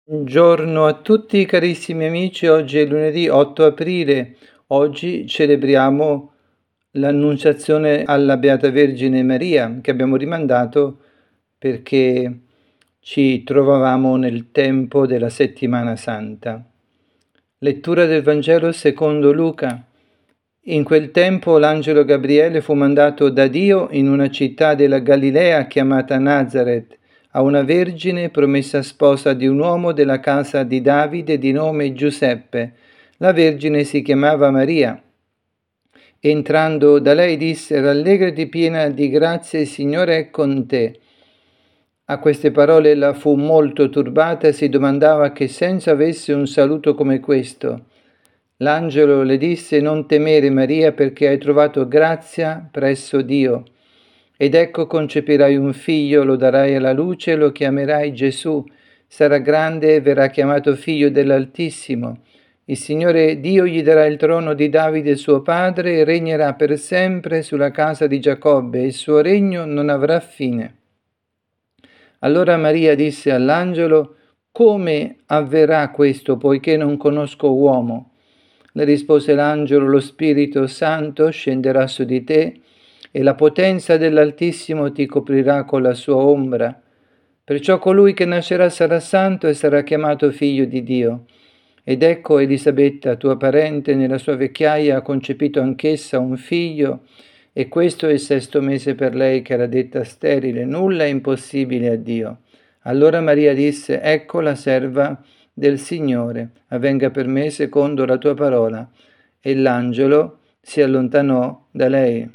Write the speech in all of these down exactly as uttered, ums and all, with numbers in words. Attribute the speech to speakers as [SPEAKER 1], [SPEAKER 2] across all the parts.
[SPEAKER 1] Buongiorno a tutti carissimi amici, oggi è lunedì otto aprile, oggi celebriamo l'Annunciazione alla Beata Vergine Maria, che abbiamo rimandato perché ci trovavamo nel tempo della Settimana Santa. Lettura del Vangelo secondo Luca. In quel tempo l'angelo Gabriele fu mandato da Dio in una città della Galilea chiamata Nazaret, a una vergine promessa sposa di un uomo della casa di Davide di nome Giuseppe. La vergine si chiamava Maria. Entrando da lei disse: «Rallegrati piena di grazia, il Signore è con te». A queste parole ella fu molto turbata e si domandava che senso avesse un saluto come questo. L'angelo le disse: «Non temere, Maria, perché hai trovato grazia presso Dio. Ed ecco concepirai un figlio, lo darai alla luce e lo chiamerai Gesù. Sarà grande e verrà chiamato figlio dell'Altissimo. Il Signore Dio gli darà il trono di Davide suo padre e regnerà per sempre sulla casa di Giacobbe e il suo regno non avrà fine». Allora Maria disse all'angelo: «Come avverrà questo, poiché non conosco uomo?» Le rispose l'angelo: «Lo Spirito Santo scenderà su di te e la potenza dell'Altissimo ti coprirà con la sua ombra. Perciò colui che nascerà sarà santo e sarà chiamato figlio di Dio. Ed ecco Elisabetta, tua parente, nella sua vecchiaia ha concepito anch'essa un figlio, e questo è il sesto mese per lei che era detta sterile. Nulla è impossibile a Dio». Allora Maria disse: «Ecco la serva del Signore, avvenga per me secondo la tua parola». E l'angelo si allontanò da lei.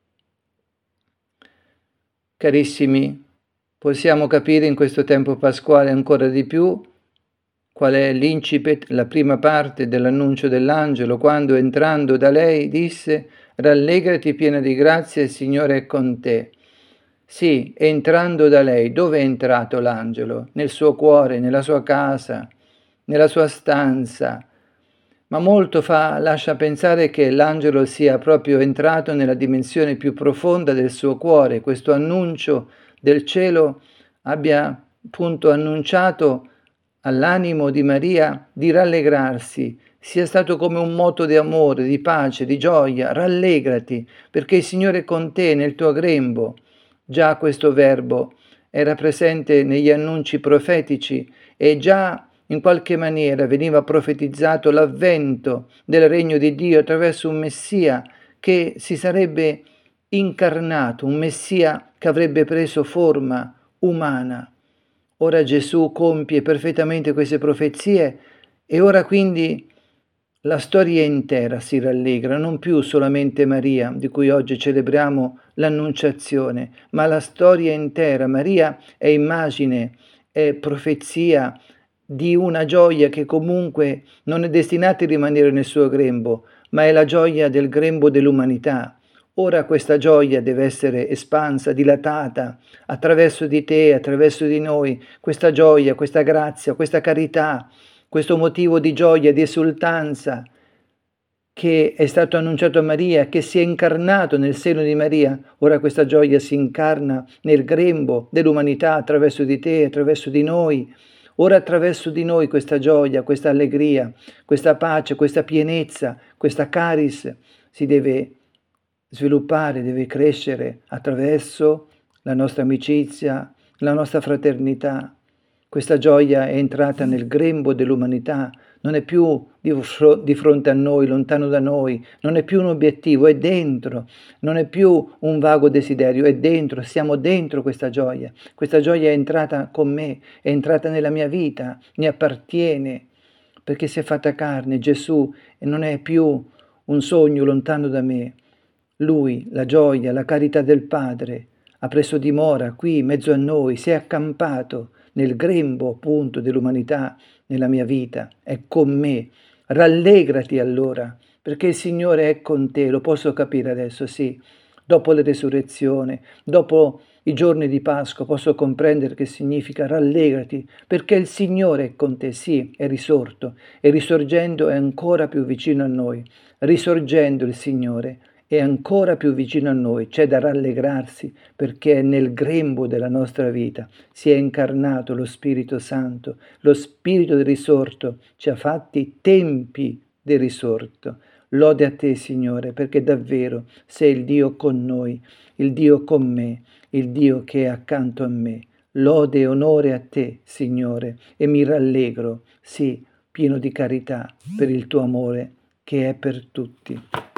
[SPEAKER 1] Carissimi, possiamo capire in questo tempo pasquale ancora di più qual è l'incipit, la prima parte dell'annuncio dell'angelo, quando entrando da lei disse: «Rallegrati piena di grazia, il Signore è con te». Sì, entrando da lei, dove è entrato l'angelo? Nel suo cuore, nella sua casa, nella sua stanza. Ma molto fa, lascia pensare che l'angelo sia proprio entrato nella dimensione più profonda del suo cuore. Questo annuncio del cielo abbia appunto annunciato all'animo di Maria di rallegrarsi, sia stato come un moto di amore, di pace, di gioia. Rallegrati, perché il Signore è con te nel tuo grembo. Già questo verbo era presente negli annunci profetici e già in qualche maniera veniva profetizzato l'avvento del regno di Dio attraverso un Messia che si sarebbe incarnato, un Messia che avrebbe preso forma umana. Ora Gesù compie perfettamente queste profezie e ora quindi la storia intera si rallegra, non più solamente Maria, di cui oggi celebriamo l'Annunciazione, ma la storia intera. Maria è immagine, è profezia di una gioia che comunque non è destinata a rimanere nel suo grembo, ma è la gioia del grembo dell'umanità. Ora questa gioia deve essere espansa, dilatata attraverso di te, attraverso di noi, questa gioia, questa grazia, questa carità, questo motivo di gioia, di esultanza che è stato annunciato a Maria, che si è incarnato nel seno di Maria. Ora questa gioia si incarna nel grembo dell'umanità attraverso di te, attraverso di noi. Ora attraverso di noi questa gioia, questa allegria, questa pace, questa pienezza, questa caris si deve sviluppare, deve crescere attraverso la nostra amicizia, la nostra fraternità. Questa gioia è entrata nel grembo dell'umanità, non è più di, fro- di fronte a noi, lontano da noi, non è più un obiettivo, è dentro, non è più un vago desiderio, è dentro, siamo dentro questa gioia. Questa gioia è entrata con me, è entrata nella mia vita, mi appartiene, perché si è fatta carne, Gesù, e non è più un sogno lontano da me. Lui, la gioia, la carità del Padre, ha preso dimora qui, in mezzo a noi, si è accampato nel grembo appunto dell'umanità, nella mia vita, è con me. Rallegrati allora, perché il Signore è con te, lo posso capire adesso, sì. Dopo la resurrezione, dopo i giorni di Pasqua, posso comprendere che significa rallegrati, perché il Signore è con te, sì, è risorto, e risorgendo è ancora più vicino a noi. Risorgendo il Signore è ancora più vicino a noi, c'è da rallegrarsi perché nel grembo della nostra vita si è incarnato lo Spirito Santo, lo Spirito del risorto ci ha fatti tempi del risorto. Lode a te, Signore, perché davvero sei il Dio con noi, il Dio con me, il Dio che è accanto a me. Lode e onore a te, Signore, e mi rallegro, sì, pieno di carità per il tuo amore che è per tutti.